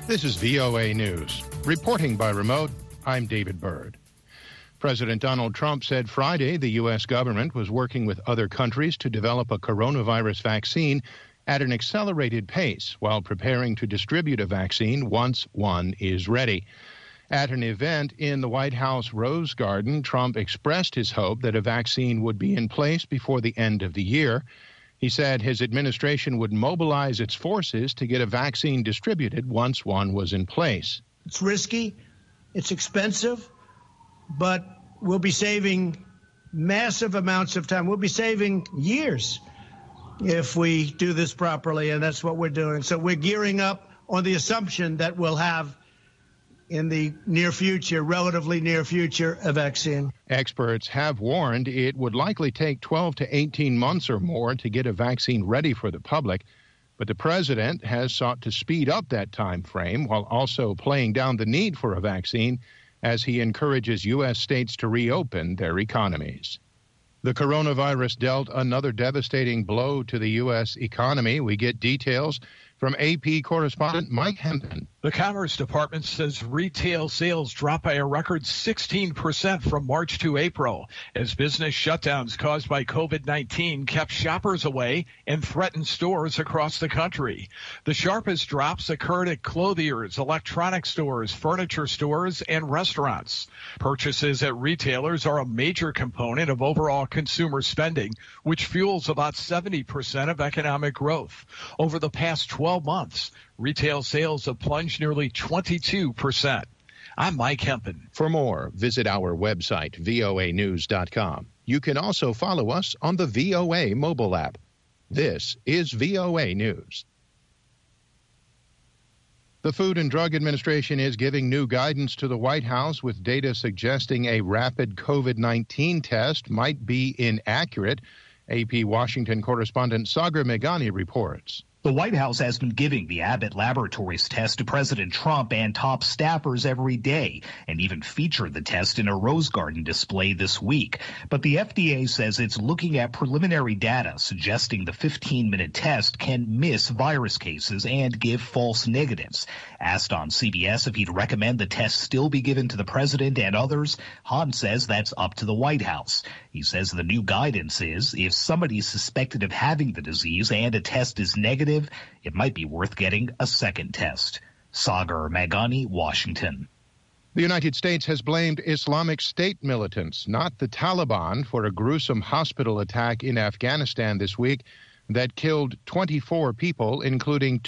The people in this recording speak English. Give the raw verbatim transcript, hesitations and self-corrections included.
This is V O A News. Reporting by remote, I'm David Byrd. President Donald Trump said Friday the U S government was working with other countries to develop a coronavirus vaccine at an accelerated pace while preparing to distribute a vaccine once one is ready. At an event in the White House Rose Garden, Trump expressed his hope that a vaccine would be in place before the end of the year. He said his administration would mobilize its forces to get a vaccine distributed once one was in place. It's risky, it's expensive, but we'll be saving massive amounts of time. We'll be saving years if we do this properly, and that's what we're doing. So we're gearing up on the assumption that we'll have in the near future, relatively near future, a vaccine. Experts have warned it would likely take twelve to eighteen months or more to get a vaccine ready for the public, but the president has sought to speed up that time frame while also playing down the need for a vaccine as he encourages U S states to reopen their economies. The coronavirus dealt another devastating blow to the U S economy. We get details from A P correspondent Mike Hempen. The Commerce Department says retail sales dropped by a record sixteen percent from March to April as business shutdowns caused by COVID nineteen kept shoppers away and threatened stores across the country. The sharpest drops occurred at clothiers, electronic stores, furniture stores, and restaurants. Purchases at retailers are a major component of overall consumer spending, which fuels about seventy percent of economic growth. Over the past twelve months, retail sales have plunged nearly twenty-two percent. I'm Mike Hempen. For more, visit our website, V O A news dot com. You can also follow us on the V O A mobile app. This is V O A News. The Food and Drug Administration is giving new guidance to the White House with data suggesting a rapid COVID nineteen test might be inaccurate. A P Washington correspondent Sagar Meghani reports. The White House has been giving the Abbott Laboratories test to President Trump and top staffers every day, and even featured the test in a Rose Garden display this week. But the F D A says it's looking at preliminary data suggesting the fifteen-minute test can miss virus cases and give false negatives. Asked on C B S if he'd recommend the test still be given to the president and others, Hahn says that's up to the White House. He says the new guidance is if somebody is suspected of having the disease and a test is negative, it might be worth getting a second test. Sagar Meghani, Washington. The United States has blamed Islamic State militants, not the Taliban, for a gruesome hospital attack in Afghanistan this week that killed twenty-four people, including